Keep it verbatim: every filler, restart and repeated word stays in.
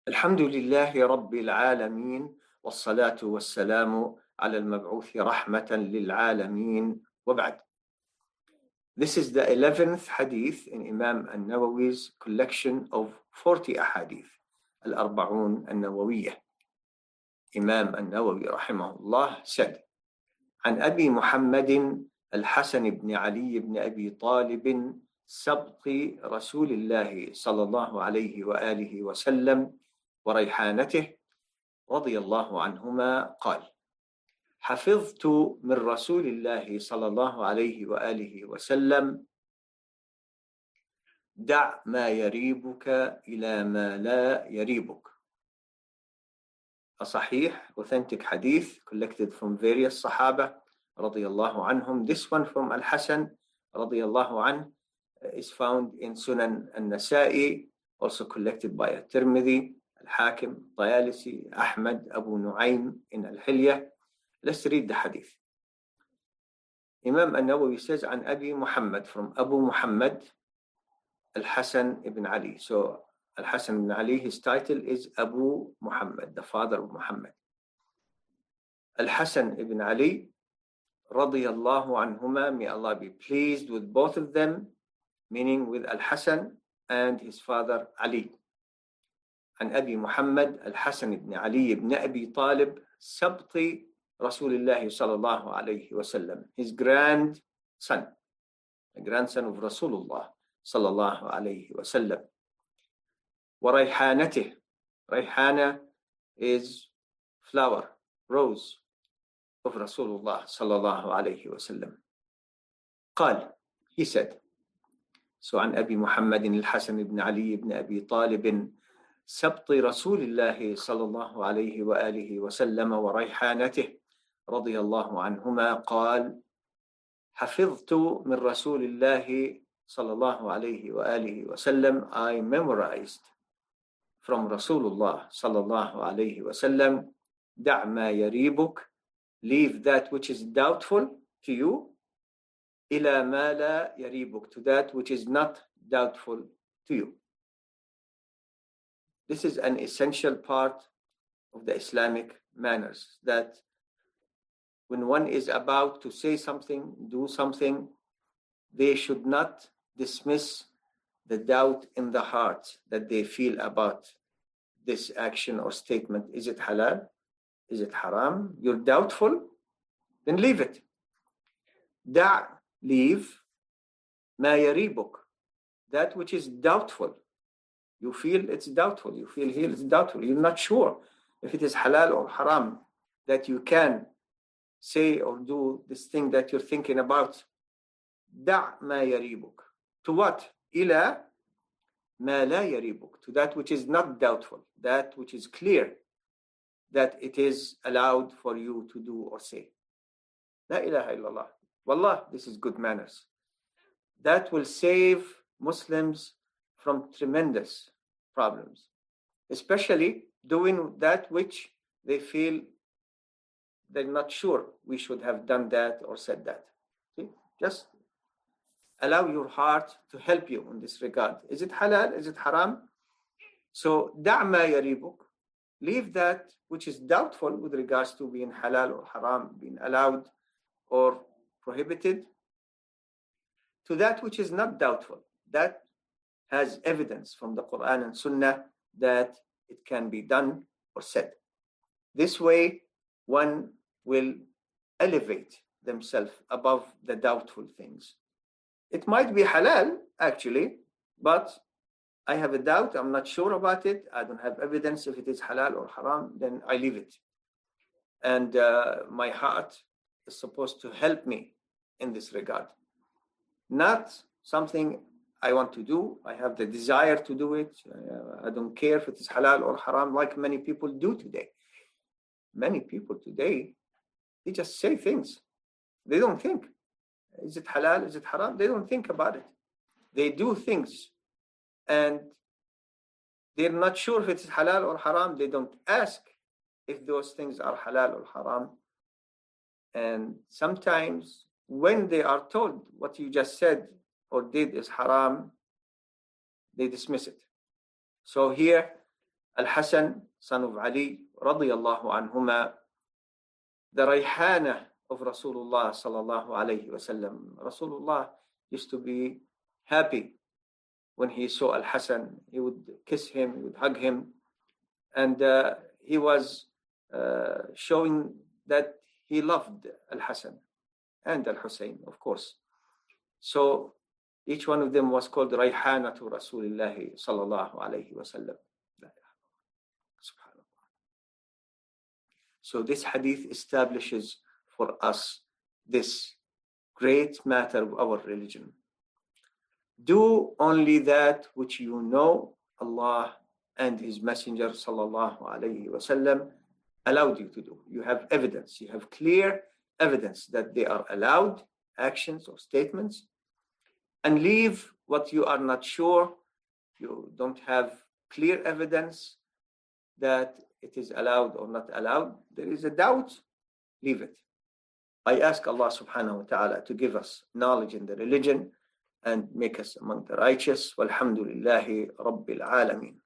الحمد لله رب العالمين، والصلاة والسلام على المبعوث رحمة للعالمين، وبعد. This is the eleventh hadith in Imam al-Nawawi's collection of forty ahadith, al-Arba'un al-Nawawiyah. Imam al-Nawawi rahimahullah said, عن أبي محمد الحسن بن علي بن أبي طالب سبط رسول الله صلى الله عليه وآله وسلم وريحانته رضي الله عنهما قال: حفظت من رسول الله صلى الله عليه وآله وسلم: دع ما يريبك إلى ما لا يريبك. A sahih, authentic hadith collected from various Sahaba radiyallahu anhum. This one from Al-Hasan radiyallahu anh is found in Sunan al-Nasa'i, also collected by At-Tirmidhi, Al-Hakim, Tayalisi, Ahmad, Abu Nu'aym in Al-Hilyah. Let's read the hadith. Imam al-Nawawi says, عن أبي Muhammad, from Abu Muhammad Al-Hasan ibn Ali. So Al-Hasan ibn Ali, his title is Abu Muhammad, the father of Muhammad. Al-Hasan ibn Ali, radiyallahu anhuma, may Allah be pleased with both of them, meaning with Al-Hasan and his father Ali. عن أبي محمد الحسن بن علي بن أبي طالب سبط رسول الله صلى الله عليه وسلم, his grandson, the grandson of Rasulullah صلى الله عليه وسلم. وريحانته, ريحانة is flower, rose of Rasulullah صلى الله عليه وسلم. قال, he said, so عن أبي محمد الحسن بن علي بن أبي طالب سبط رسول الله صلى الله عليه وآله وسلم وريحانته رضي الله عنهما قال: حفظت من رسول الله صلى الله عليه وآله وسلم, I memorized from Rasulullah صلى الله عليه وسلم: دع ما يريبك, leave that which is doubtful to you, إلى ما لا يريبك, to that which is not doubtful to you. This is an essential part of the Islamic manners, that when one is about to say something, do something, they should not dismiss the doubt in the heart that they feel about this action or statement. Is it halal? Is it haram? You're doubtful? Then leave it. Da, leave, ma yaribuk, that which is doubtful. You feel it's doubtful. You feel here it's doubtful. You're not sure if it is halal or haram that you can say or do this thing that you're thinking about. Da ma yaribuk. To what? Ila ma la yaribuk. To that which is not doubtful. That which is clear that it is allowed for you to do or say. La ilaha illallah. Wallah, this is good manners. That will save Muslims from tremendous problems, especially doing that which they feel they're not sure we should have done that or said that. See? Just allow your heart to help you in this regard. Is it halal? Is it haram? So, da' ma yaribuk, leave that which is doubtful with regards to being halal or haram, being allowed or prohibited, to that which is not doubtful, that has evidence from the Quran and Sunnah that it can be done or said. This way, one will elevate themselves above the doubtful things. It might be halal, actually, but I have a doubt, I'm not sure about it, I don't have evidence if it is halal or haram, then I leave it. And uh, my heart is supposed to help me in this regard. Not something I want to do, I have the desire to do it, uh, I don't care if it is halal or haram, like many people do today. Many people today, they just say things. They don't think. Is it halal? Is it haram? They don't think about it. They do things and they're not sure if it's halal or haram. They don't ask if those things are halal or haram. And sometimes when they are told what you just said or did is haram, they dismiss it. So here Al-Hasan, son of Ali, radiyallahu anhuma, the Rayhana of Rasulullah sallallahu alayhi wasallam. Rasulullah used to be happy when he saw Al-Hasan. He would kiss him, he would hug him, and uh, he was uh, showing that he loved Al-Hasan and Al-Hussein, of course. So each one of them was called Rayhana to Rasulullah sallallahu alayhi wasallam. So this hadith establishes for us this great matter of our religion. Do only that which you know Allah and His Messenger sallallahu alayhi wasallam allowed you to do. You have evidence, you have clear evidence that they are allowed actions or statements, and leave what you are not sure, you don't have clear evidence that it is allowed or not allowed, there is a doubt, leave it. I ask Allah subhanahu wa ta'ala to give us knowledge in the religion and make us among the righteous. Walhamdulillahi Rabbil Alameen.